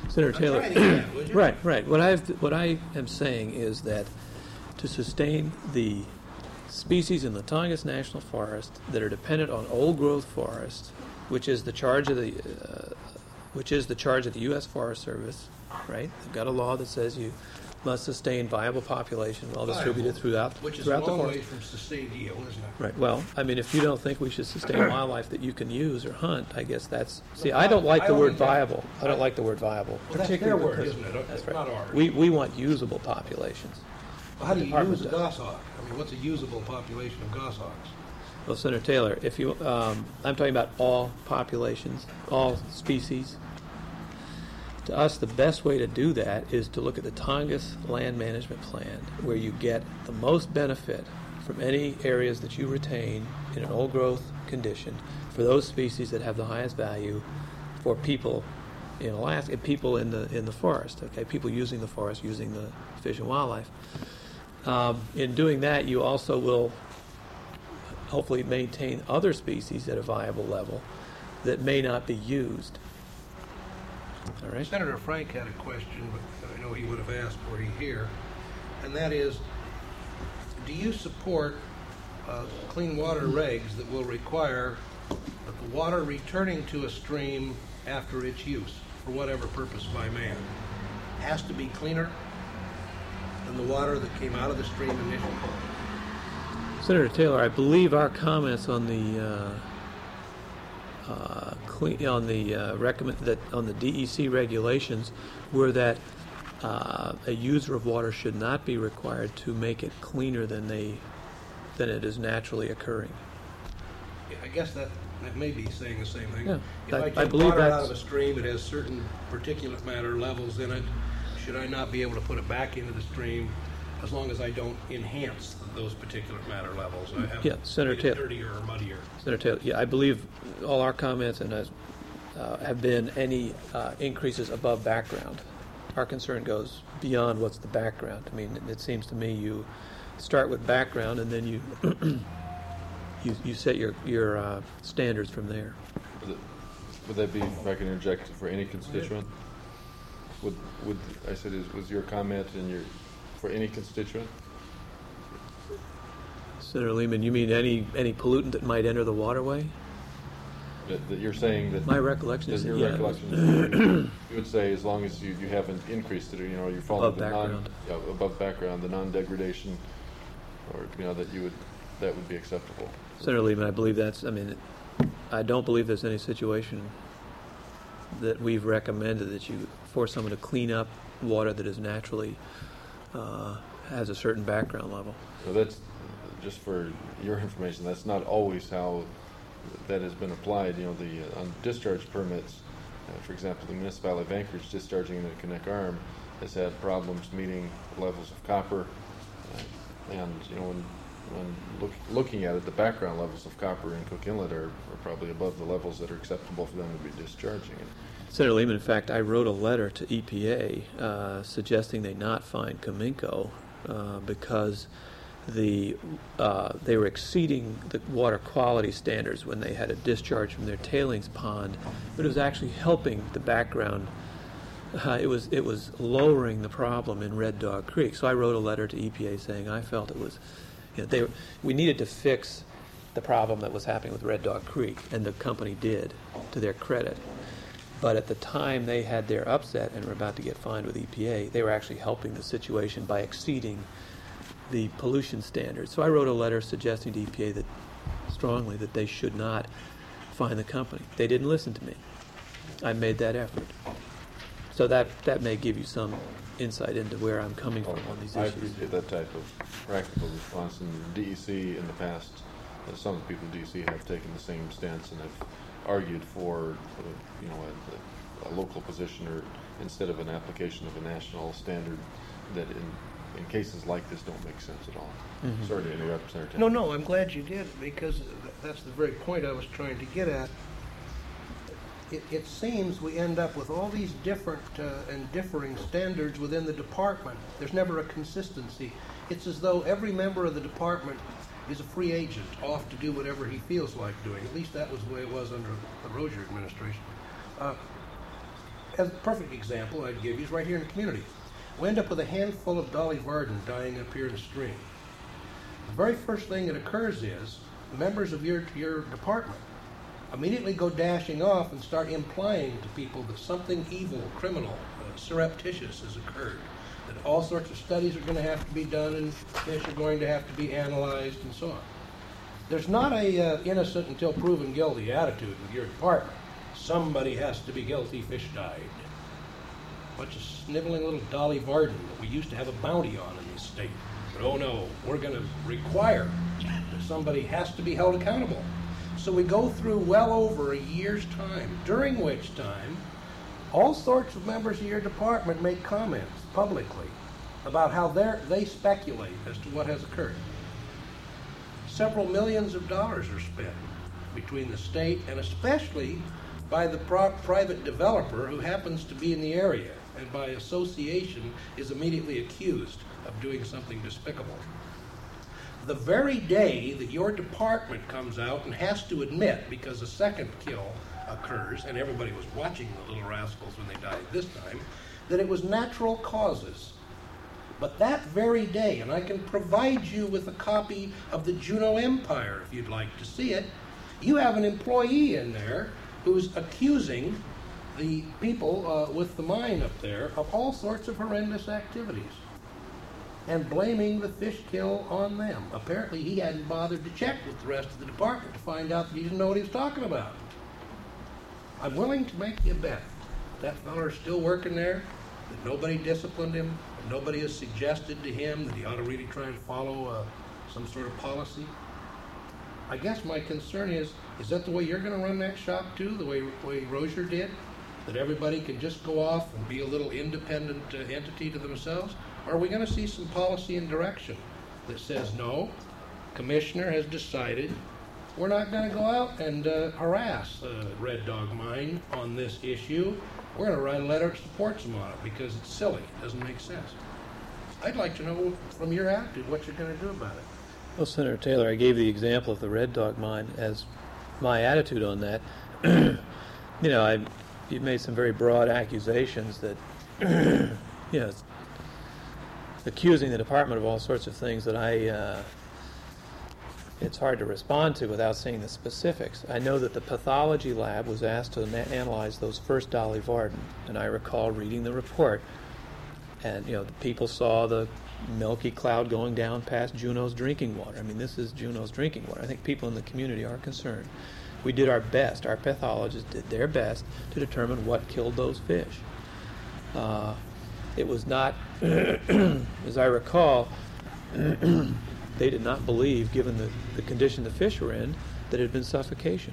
Senator Taylor. Try it again, would you? Right. What I am saying is that to sustain the species in the Tongass National Forest that are dependent on old-growth forests, which is the charge of the U.S. Forest Service, right? They've got a law that says you must sustain viable population, well distributed throughout the forest. Which is a long way from sustained yield, isn't it? Right. Well, I mean, if you don't think we should sustain wildlife that you can use or hunt, I guess that's... See, I don't like the word viable. I don't like the word viable. Well, that's their word, isn't it? That's right. Not ours. We want usable populations. Well, how do you use a goshawk? I mean, what's a usable population of goshawks? Well, Senator Taylor, if you... I'm talking about all populations, all species. To us, the best way to do that is to look at the Tongass Land Management Plan, where you get the most benefit from any areas that you retain in an old-growth condition for those species that have the highest value for people in Alaska, people in the forest. Okay, people using the forest, using the fish and wildlife. In doing that, you also will hopefully maintain other species at a viable level that may not be used. All right. Senator Frank had a question, but I know he would have asked were he here, and that is, do you support clean water regs that will require that the water returning to a stream after its use, for whatever purpose by man, has to be cleaner than the water that came out of the stream initially? Senator Taylor, I believe our comments on the on the DEC regulations were that a user of water should not be required to make it cleaner than it is naturally occurring. Yeah, I guess that may be saying the same thing. Yeah, if I take water out of a stream, it has certain particulate matter levels in it. Should I not be able to put it back into the stream as long as I don't enhance those particulate matter levels? I have Senator Taylor, dirtier or muddier. Senator Taylor, I believe all our comments and have been any increases above background. Our concern goes beyond what's the background. I mean, it seems to me you start with background and then you you set your standards from there. Would that be, if I can interject, for any constituent? Would I said was your comment for any constituent? Senator Lehman, you mean any pollutant that might enter the waterway? That you're saying that... My recollection is you would say as long as you haven't increased it, or you're following above background, the non-degradation, or that would be acceptable. Senator Lehman, I believe I don't believe there's any situation that we've recommended that you force someone to clean up water that is naturally has a certain background level. So that's just for your information. That's not always how that has been applied. On discharge permits, for example, the municipality of Anchorage discharging into Connect Arm has had problems meeting levels of copper, and when looking at it, the background levels of copper in Cook Inlet are probably above the levels that are acceptable for them to be discharging. Senator Lehman, in fact, I wrote a letter to EPA suggesting they not find Cominco because they were exceeding the water quality standards when they had a discharge from their tailings pond, but it was actually helping the background. It was lowering the problem in Red Dog Creek. So I wrote a letter to EPA saying I felt it was, we needed to fix the problem that was happening with Red Dog Creek, and the company did, to their credit. But at the time they had their upset and were about to get fined with EPA, they were actually helping the situation by exceeding the pollution standards. So I wrote a letter suggesting to EPA strongly that they should not fine the company. They didn't listen to me. I made that effort. So that may give you some insight into where I'm coming from on these issues. I appreciate that type of practical response. And DEC in the past, some of the people in DEC have taken the same stance and have argued for a local position, or instead of an application of a national standard that in cases like this don't make sense at all. Mm-hmm. Sorry to interrupt, Senator. No, I'm glad you did, because that's the very point I was trying to get at. It seems we end up with all these different and differing standards within the department. There's never a consistency. It's as though every member of the department is a free agent, off to do whatever he feels like doing. At least that was the way it was under the Rozier administration. as a perfect example I'd give you is right here in the community. We end up with a handful of Dolly Varden dying up here in the stream. The very first thing that occurs is members of your department immediately go dashing off and start implying to people that something evil, criminal, surreptitious has occurred, that all sorts of studies are going to have to be done and fish are going to have to be analyzed and so on. There's not a innocent until proven guilty attitude with your department. Somebody has to be guilty, fish died. Bunch of sniveling little Dolly Varden that we used to have a bounty on in this state. But oh no, we're going to require that somebody has to be held accountable. So we go through well over a year's time, during which time all sorts of members of your department make comments publicly about how they speculate as to what has occurred. Several millions of dollars are spent between the state and especially by the private developer who happens to be in the area and by association is immediately accused of doing something despicable. The very day that your department comes out and has to admit, because a second kill occurs, and everybody was watching the little rascals when they died this time, that it was natural causes. But that very day, and I can provide you with a copy of the Juneau Empire if you'd like to see it, you have an employee in there who's accusing the people with the mine up there of all sorts of horrendous activities and blaming the fish kill on them. Apparently he hadn't bothered to check with the rest of the department to find out that he didn't know what he was talking about. I'm willing to make you a bet that fellow is still working there, that nobody disciplined him, that nobody has suggested to him that he ought to really try and follow some sort of policy. I guess my concern is that the way you're going to run that shop too, the way Rozier did? That everybody can just go off and be a little independent entity to themselves? Or are we going to see some policy and direction that says, no, Commissioner has decided we're not going to go out and harass Red Dog Mine on this issue. We're going to write a letter that supports them on it because it's silly. It doesn't make sense. I'd like to know from your attitude what you're going to do about it. Well, Senator Taylor, I gave the example of the Red Dog Mine as my attitude on that. You've made some very broad accusations that, accusing the department of all sorts of things that it's hard to respond to without seeing the specifics. I know that the pathology lab was asked to analyze those first Dolly Varden, and I recall reading the report, and the people saw the milky cloud going down past Juneau's drinking water. I mean, this is Juneau's drinking water. I think people in the community are concerned. We did our best. Our pathologists did their best to determine what killed those fish. It was not, as I recall, they did not believe, given the condition the fish were in, that it had been suffocation.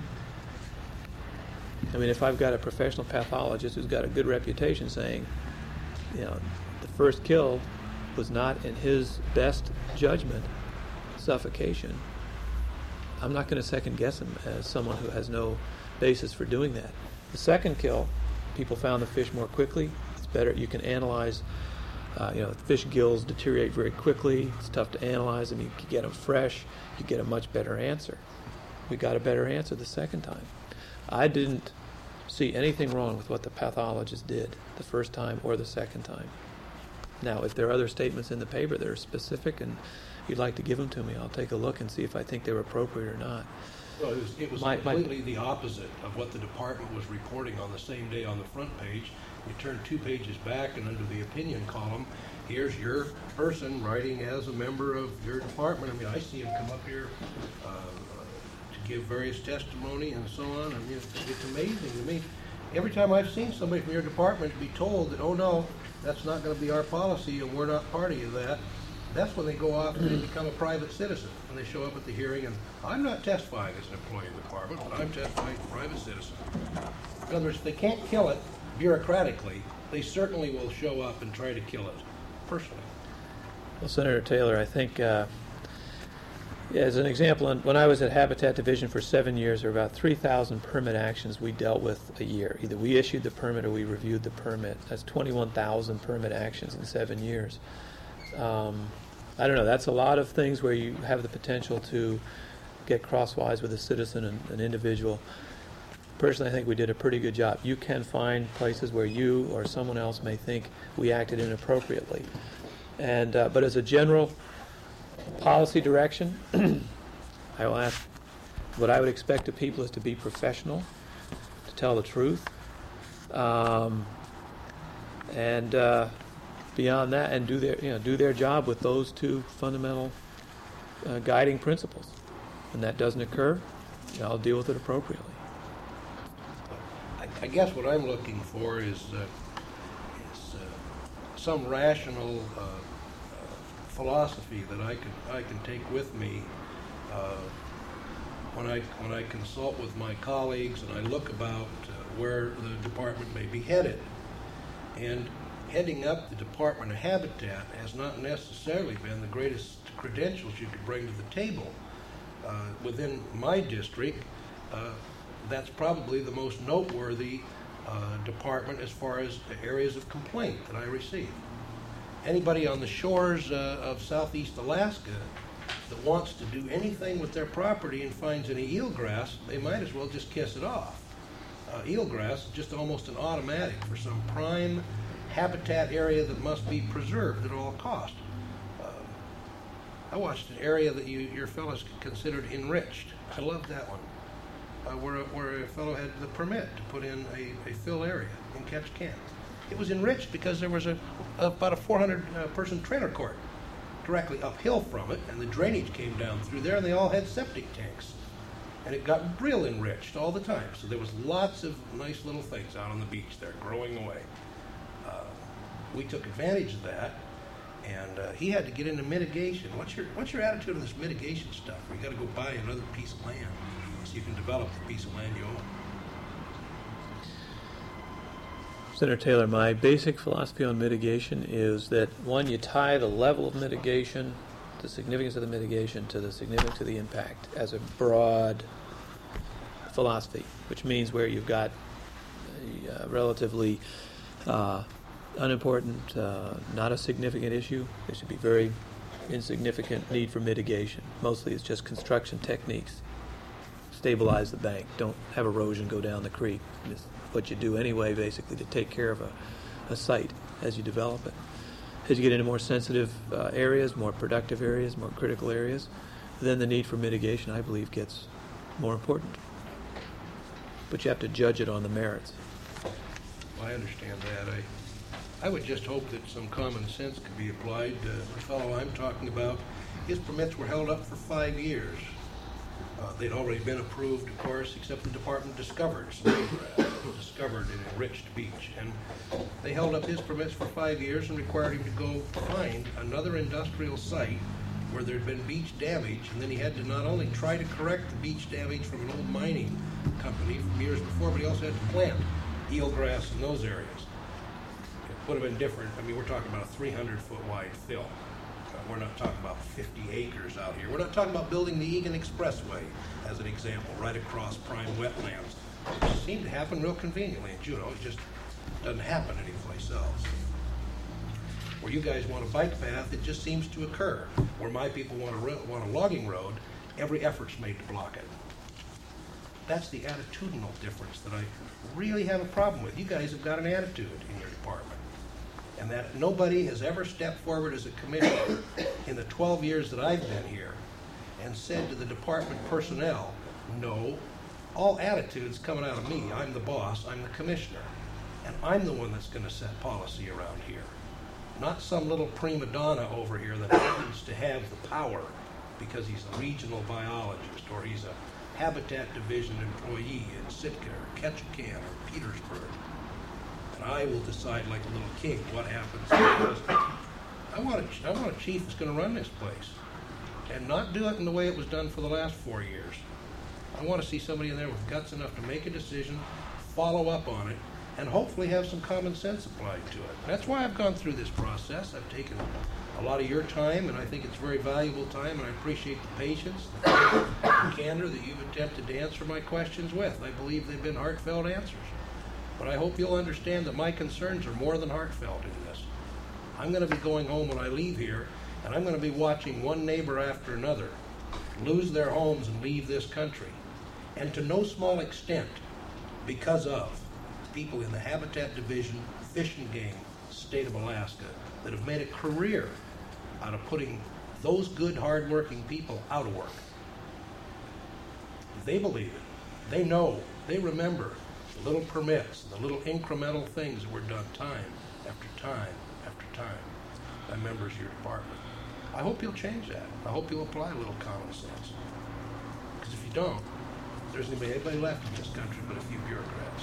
I mean, if I've got a professional pathologist who's got a good reputation saying, the first kill was not, in his best judgment, suffocation, I'm not going to second guess him as someone who has no basis for doing that. The second kill, people found the fish more quickly. It's better. You can analyze. Fish gills deteriorate very quickly. It's tough to analyze them. You can get them fresh. You get a much better answer. We got a better answer the second time. I didn't see anything wrong with what the pathologist did the first time or the second time. Now, if there are other statements in the paper that are specific and you'd like to give them to me, I'll take a look and see if I think they were appropriate or not. Well, it was completely the opposite of what the department was reporting on the same day on the front page. You turn 2 pages back, and under the opinion column, here's your person writing as a member of your department. I mean, I see him come up here to give various testimony and so on. I mean, it's amazing to me. Every time I've seen somebody from your department be told that, oh no, that's not going to be our policy and we're not party of that, that's when they go off and they become a private citizen. When they show up at the hearing, and I'm not testifying as an employee of the department, but I'm testifying as a private citizen. In other words, if they can't kill it bureaucratically, they certainly will show up and try to kill it personally. Well, Senator Taylor, I think, as an example, when I was at Habitat Division for 7 years, there were about 3,000 permit actions we dealt with a year. Either we issued the permit or we reviewed the permit. That's 21,000 permit actions in 7 years. I don't know, that's a lot of things where you have the potential to get crosswise with a citizen and an individual. personally, I think we did a pretty good job. You can find places where you or someone else may think we acted inappropriately. And but as a general policy direction, I will ask, what I would expect of people is to be professional, to tell the truth, and beyond that, and do their job with those two fundamental guiding principles. When that doesn't occur, I'll deal with it appropriately. I guess what I'm looking for is some rational philosophy that I can take with me when I consult with my colleagues and I look about where the department may be headed. And heading up the Department of Habitat has not necessarily been the greatest credentials you could bring to the table. Within my district, that's probably the most noteworthy department as far as areas of complaint that I receive. Anybody on the shores of southeast Alaska that wants to do anything with their property and finds any eelgrass, they might as well just kiss it off. Eelgrass is just almost an automatic for some prime habitat area that must be preserved at all costs. I watched an area that your fellows considered enriched. I love that one. Where a fellow had the permit to put in a fill area in Ketchikan. It was enriched because there was about a 400-person trailer court directly uphill from it, and the drainage came down through there, and they all had septic tanks. And it got real enriched all the time. So there was lots of nice little things out on the beach there growing away. We took advantage of that, and he had to get into mitigation. What's your attitude on this mitigation stuff? Where you got to go buy another piece of land so you can develop the piece of land you own? Senator Taylor, my basic philosophy on mitigation is that, one, you tie the level of mitigation, the significance of the mitigation, to the significance of the impact as a broad philosophy, which means where you've got a relatively unimportant, not a significant issue, there should be very insignificant need for mitigation. Mostly it's just construction techniques. Stabilize the bank. Don't have erosion go down the creek. It's what you do anyway, basically, to take care of a site as you develop it. As you get into more sensitive areas, more productive areas, more critical areas, then the need for mitigation, I believe, gets more important. But you have to judge it on the merits. Well, I understand that. I would just hope that some common sense could be applied. The fellow I'm talking about, his permits were held up for 5 years. They'd already been approved, of course, except the department discovered an enriched beach. And they held up his permits for 5 years and required him to go find another industrial site where there'd been beach damage, and then he had to not only try to correct the beach damage from an old mining company from years before, but he also had to plant eelgrass in those areas. It would have been different. I mean, we're talking about a 300-foot wide fill. We're not talking about 50 acres out here. We're not talking about building the Egan Expressway, as an example, right across prime wetlands. It seemed to happen real conveniently in Juneau. It just doesn't happen anyplace else. Where you guys want a bike path, it just seems to occur. Where my people want a logging road, every effort's made to block it. That's the attitudinal difference that I really have a problem with. You guys have got an attitude in your department. And that nobody has ever stepped forward as a commissioner in the 12 years that I've been here and said to the department personnel, no, all attitudes coming out of me. I'm the boss, I'm the commissioner, and I'm the one that's going to set policy around here. Not some little prima donna over here that happens to have the power because he's a regional biologist or he's a Habitat Division employee in Sitka or Ketchikan or Petersburg. And I will decide like a little king what happens. Because I want a chief that's going to run this place and not do it in the way it was done for the last 4 years. I want to see somebody in there with guts enough to make a decision, follow up on it, and hopefully have some common sense applied to it. That's why I've gone through this process. I've taken a lot of your time, and I think it's very valuable time, and I appreciate the patience, the candor that you've attempted to answer my questions with. I believe they've been heartfelt answers. But I hope you'll understand that my concerns are more than heartfelt in this. I'm going to be going home when I leave here, and I'm going to be watching one neighbor after another lose their homes and leave this country. And to no small extent, because of people in the Habitat Division, Fish and Game, state of Alaska, that have made a career out of putting those good, hard-working people out of work. They believe it. They know. They remember the little permits, the little incremental things that were done time after time after time by members of your department. I hope you'll change that. I hope you'll apply a little common sense. Because if you don't, there isn't going to be anybody left in this country but a few bureaucrats.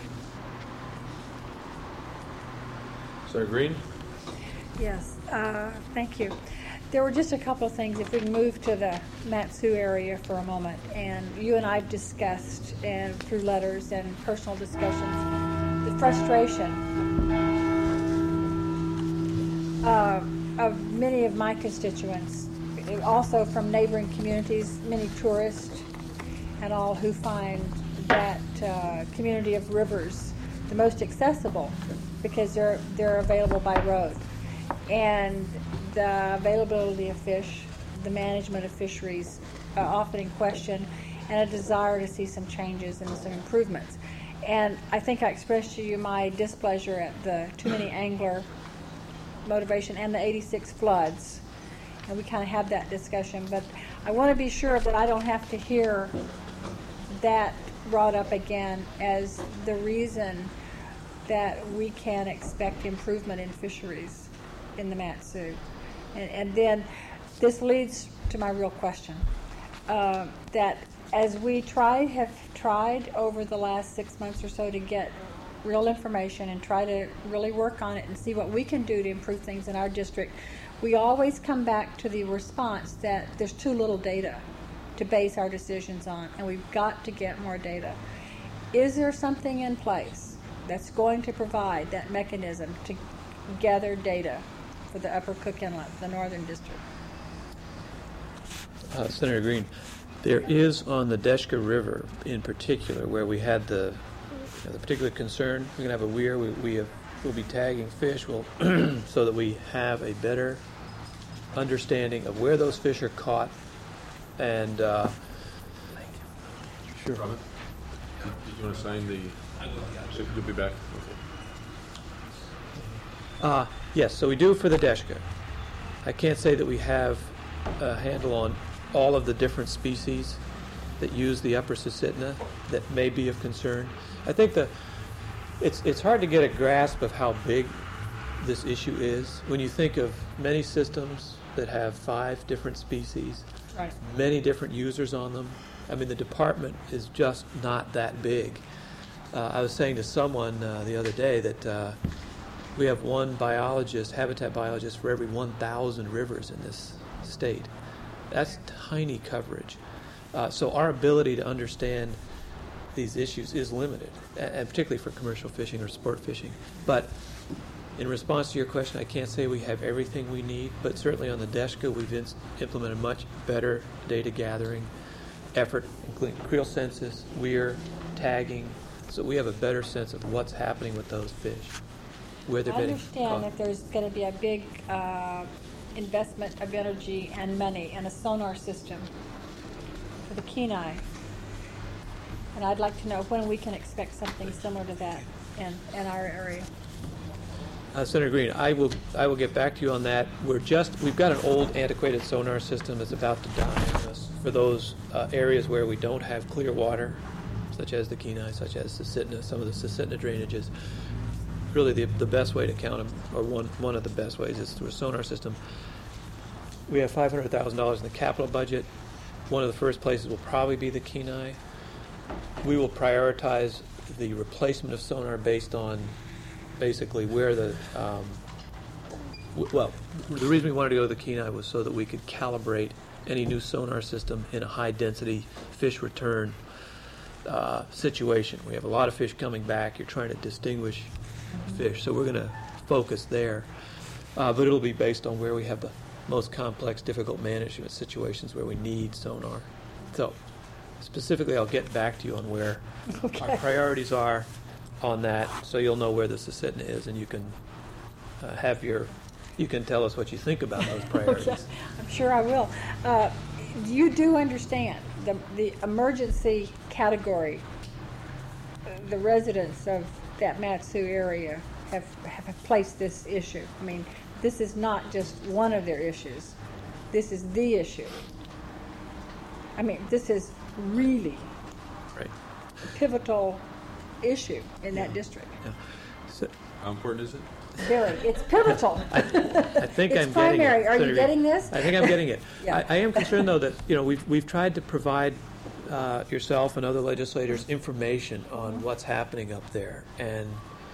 Senator Green? Yes, thank you. There were just a couple of things, if we can move to the Mat-Su area for a moment. And you and I have discussed, and through letters and personal discussions, the frustration of many of my constituents, also from neighboring communities, many tourists and all, who find that community of rivers the most accessible because they're available by road. And the availability of fish, the management of fisheries are often in question, and a desire to see some changes and some improvements. And I think I expressed to you my displeasure at the too many angler motivation and the 86 floods. And we kind of had that discussion, but I want to be sure that I don't have to hear that brought up again as the reason that we can expect improvement in fisheries in the Mat-Su. And then this leads to my real question, that as we have tried over the last 6 months or so to get real information and try to really work on it and see what we can do to improve things in our district, we always come back to the response that there's too little data to base our decisions on, and we've got to get more data. Is there something in place that's going to provide that mechanism to gather data for the Upper Cook Inlet, the Northern District? Senator Green, there is on the Deshka River in particular, where we had the particular concern. We're going to have a weir. We'll be tagging fish so that we have a better understanding of where those fish are caught. And sure. Robert, did you want to sign the? You'll be back. Okay. Yes, so we do for the Deshka. I can't say that we have a handle on all of the different species that use the upper Susitna that may be of concern. I think it's hard to get a grasp of how big this issue is when you think of many systems that have 5 different species, Right. many different users on them. I mean, the department is just not that big. I was saying to someone the other day that we have one habitat biologist for every 1,000 rivers in this state. That's tiny coverage. So our ability to understand these issues is limited, and particularly for commercial fishing or sport fishing. But in response to your question, I can't say we have everything we need, but certainly on the Deshka, we've implemented much better data gathering effort, including creel census, weir, tagging, so we have a better sense of what's happening with those fish, where they're I getting understand caught. that there's going to be a big investment of energy and money in a sonar system for the Kenai. And I'd like to know when we can expect something similar to that in our area. Senator Green, I will get back to you on that. We've got an old antiquated sonar system that's about to die on us for those areas where we don't have clear water, such as the Kenai, such as Susitna, some of the Susitna drainages. Really the best way to count them, or one of the best ways, is through a sonar system. We have $500,000 in the capital budget. One of the first places will probably be the Kenai. We will prioritize the replacement of sonar based on basically where the reason we wanted to go to the Kenai was so that we could calibrate any new sonar system in a high density fish return situation. We have a lot of fish coming back. You're trying to distinguish fish, so we're going to focus there, but it'll be based on where we have the most complex, difficult management situations where we need sonar. So specifically, I'll get back to you on where our priorities are on that, so you'll know where the Susitna is, and you can you can tell us what you think about those priorities. Okay. I'm sure I will. You do understand the emergency category the residents of that Mat-Su area have placed this issue. I mean, this is not just one of their issues. This is the issue. I mean, this is really Right. a pivotal issue in that district. Yeah. So, How important is it? Very. It's pivotal. I think It's I'm primary. getting it. Are you Senator getting Reed. this? I think I'm getting it. Yeah. I am concerned, though, that we've tried to provide yourself and other legislators information on what's happening up there, and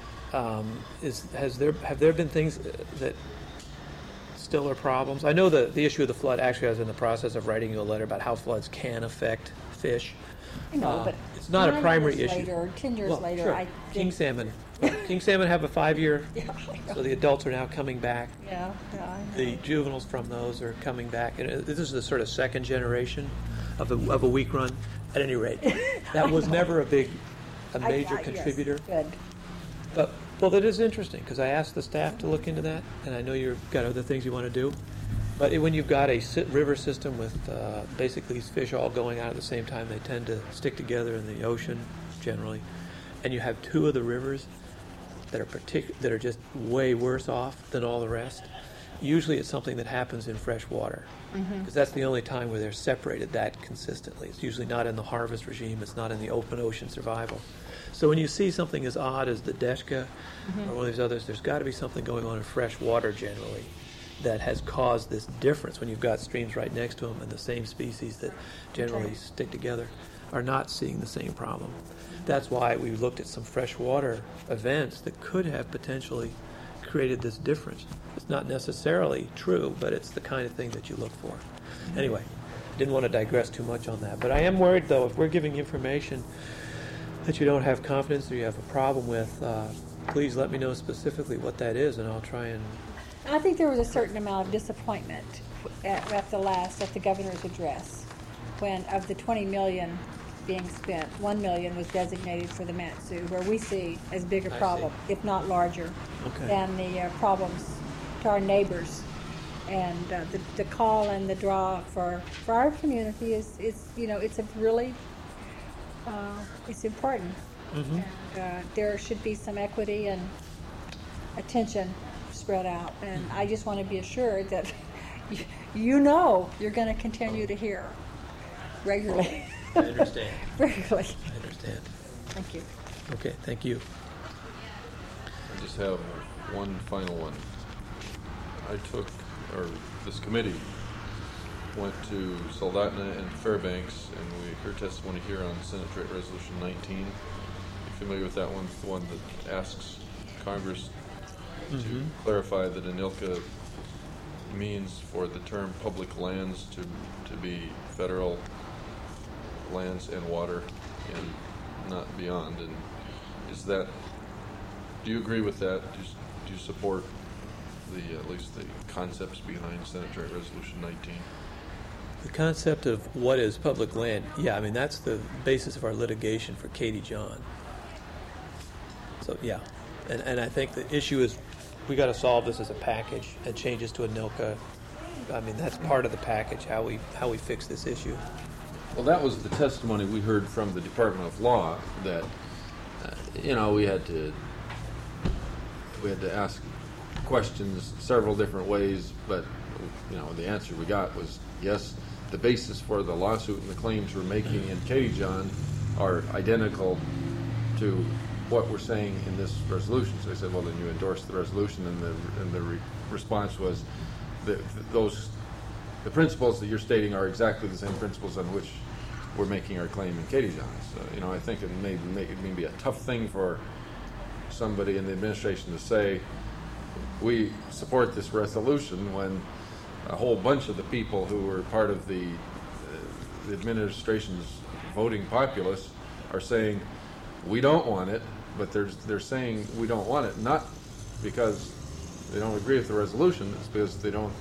have there been things that still are problems? I know the issue of the flood. Actually, I was in the process of writing you a letter about how floods can affect fish. I know, but It's not a 9 primary years issue. later, or 10 years Well, later, sure. I King think. salmon. King salmon have a 5-year, Yeah, I know. so the adults are now coming back. Yeah, I know. The juveniles from those are coming back. And this is the sort of second generation of a weak run. At any rate, that was never a major Yes, contributor. Good. But well, that is interesting because I asked the staff to look into that, and I know you've got other things you want to do. But when you've got a river system with basically these fish all going out at the same time, they tend to stick together in the ocean generally, and you have 2 of the rivers that are just way worse off than all the rest. Usually, it's something that happens in fresh water because that's the only time where they're separated that consistently. It's usually not in the harvest regime. It's not in the open ocean survival. So when you see something as odd as the Deshka or one of these others, there's got to be something going on in fresh water generally that has caused this difference when you've got streams right next to them and the same species that generally Okay. stick together are not seeing the same problem. That's why we looked at some freshwater events that could have potentially created this difference. It's not necessarily true, but it's the kind of thing that you look for. Anyway, didn't want to digress too much on that. But I am worried, though, if we're giving information that you don't have confidence or you have a problem with, please let me know specifically what that is, and I'll try and... I think there was a certain amount of disappointment at the governor's address, when of the 20 million being spent, 1 million was designated for the Mat-Su, where we see as big a I problem, if not larger, Okay. than the problems to our neighbors. And the call and the draw for our community is it's a really it's important. Mhm. And there should be some equity and attention spread out. And I just want to be assured that you're going to continue to hear regularly. I understand. Regularly. I understand. Thank you. Okay, thank you. I just have one final one. This committee went to Soldotna and Fairbanks, and we heard testimony here on Senate Joint Resolution 19. You familiar with that one? It's the one that asks Congress to clarify that ANILCA means for the term public lands to be federal lands and water and not beyond. And do you agree with that? Do you support at least the concepts behind Senate Joint Resolution 19? The concept of what is public land, yeah, I mean, that's the basis of our litigation for Katie John. So, yeah. And I think the issue is we got to solve this as a package and changes to ANILCA. I mean, that's part of the package, how we fix this issue. Well, that was the testimony we heard from the Department of Law, that we had to ask questions several different ways, but the answer we got was yes. The basis for the lawsuit and the claims we're making in Katie John are identical to what we're saying in this resolution. So I said, well, then you endorse the resolution, and the response was the principles that you're stating are exactly the same principles on which we're making our claim in Katie John. So I think it may be a tough thing for somebody in the administration to say we support this resolution when a whole bunch of the people who were part of the administration's voting populace are saying we don't want it, but they're saying we don't want it not because they don't agree with the resolution, it's because they don't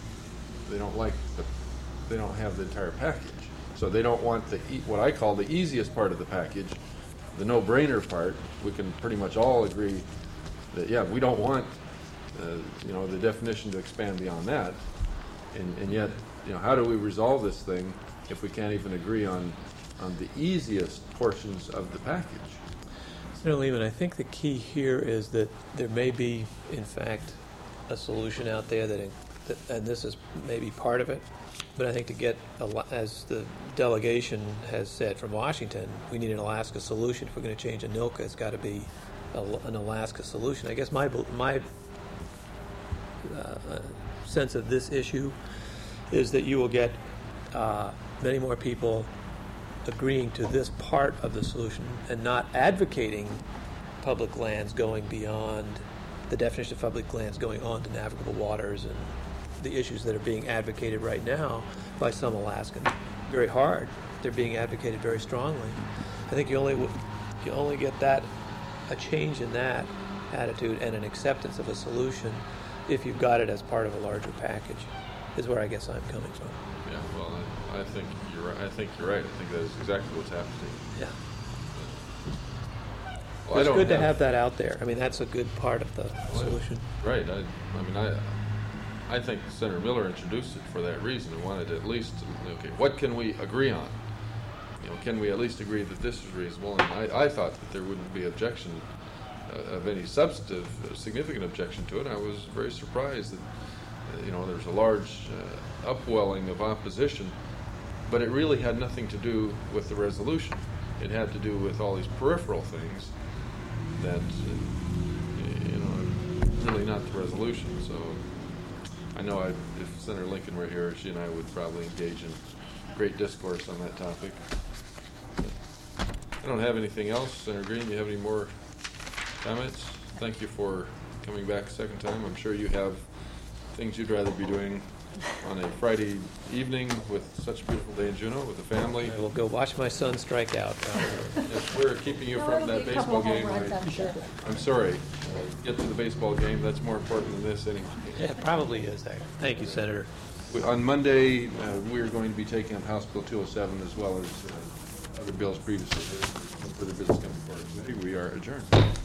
have the entire package. So they don't want what I call the easiest part of the package, the no-brainer part. We can pretty much all agree that we don't want the definition to expand beyond that. And yet, how do we resolve this thing if we can't even agree on the easiest portions of the package? Lehman, I think the key here is that there may be, in fact, a solution out there and this is maybe part of it, but I think to get, as the delegation has said from Washington, we need an Alaska solution. If we're going to change ANILCA, it's got to be an Alaska solution. I guess my sense of this issue is that you will get many more people agreeing to this part of the solution and not advocating public lands going beyond the definition of public lands, going on to navigable waters and the issues that are being advocated right now by some Alaskans. Very hard. They're being advocated very strongly. I think you only get that, a change in that attitude and an acceptance of a solution if you've got it as part of a larger package, is where I guess I'm coming from. Yeah, well, I think you're right. I think that is exactly what's happening. Yeah. Well, it's good to have that out there. I mean, that's a good part of the solution. Right. I think Senator Miller introduced it for that reason. He wanted at least, okay, what can we agree on? Can we at least agree that this is reasonable? And I thought that there wouldn't be objection of any substantive, significant objection to it. I was very surprised that, there's a large upwelling of opposition, but it really had nothing to do with the resolution. It had to do with all these peripheral things that, really not the resolution. So I know if Senator Lincoln were here, she and I would probably engage in great discourse on that topic. I don't have anything else. Senator Green, do you have any more comments? Thank you for coming back a second time. I'm sure you have things you'd rather be doing on a Friday evening with such a beautiful day in Juneau with the family. I will go watch my son strike out. Yes, we're keeping you from that baseball game. I'm sorry. Get to the baseball game. That's more important than this anyway. Yeah, it probably is. Thank you, Senator. On Monday, we are going to be taking up House Bill 207 as well as other bills previously. For the business coming forward. We are adjourned.